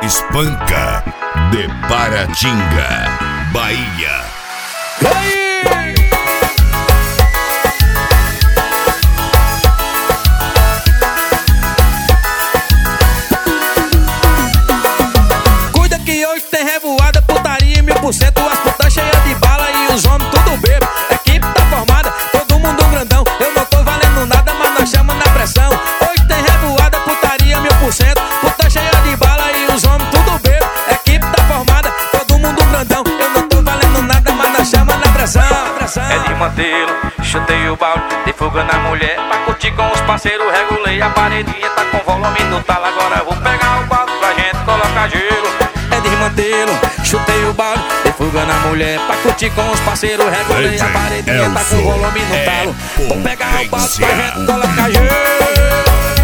Espanca de Paratinga, Bahia. Cuida que hoje tem revoada, putaria e 1000%. As putas cheias de bala e os homens tudo bebo. Equipe tá formada, todo mundo grandão. Eu não tô valendo nada, mas nós chama na pressão. Hoje tem revoada, putaria 1000%. Puta cheia de bala e os homens tudo bebo. Equipe tá formada, todo mundo grandão. Eu não tô valendo nada, mas nós chama na pressão. É de mantê-lo, chutei o balde, de fuga na mulher. Pra curtir com os parceiros, regulei a paredinha. Tá com volume no talo, agora eu vou pegar o balde pra gente colocar gelo. É desmantelo, chutei o balde, de fuga na mulher. Pra curtir com os parceiros, regulei a paredinha. Tá com volume no talo, vou pegar o balde pra gente colocar gelo.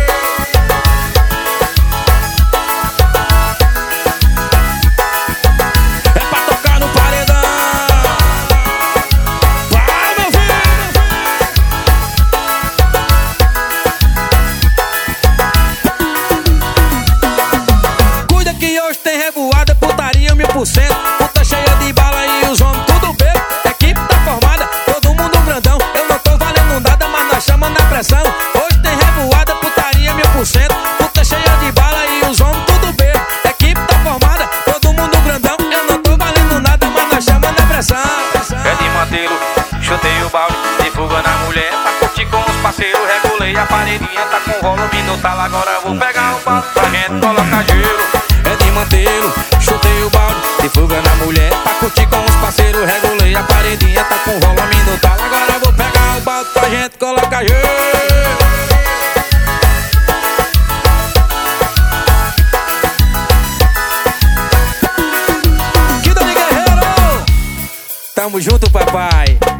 Tem revoada, putaria 1000%. Puta cheia de bala e os homens tudo bebo. Equipe tá formada, todo mundo grandão. Eu não tô valendo nada, mas nós chama na pressão. Hoje tem revoada, putaria 1000%. Puta cheia de bala e os homens tudo bebo. Equipe tá formada, todo mundo grandão. Eu não tô valendo nada, mas nós chama na pressão. É de mantê-lo, chutei o balde, de fuga na mulher. Pra curtir com os parceiros, regulei a paredinha. Tá com volume no talo, agora eu vou pegar o balde pra gente colocar gelo. É de mantê-lo, chutei o balde, de fuga na mulher. Pra curtir com os parceiros, regulei a paredinha. Tá com volume no talo, agora eu vou pegar o balde pra gente colocar gelo. Que Dani Guerreiro! Tamo junto, papai.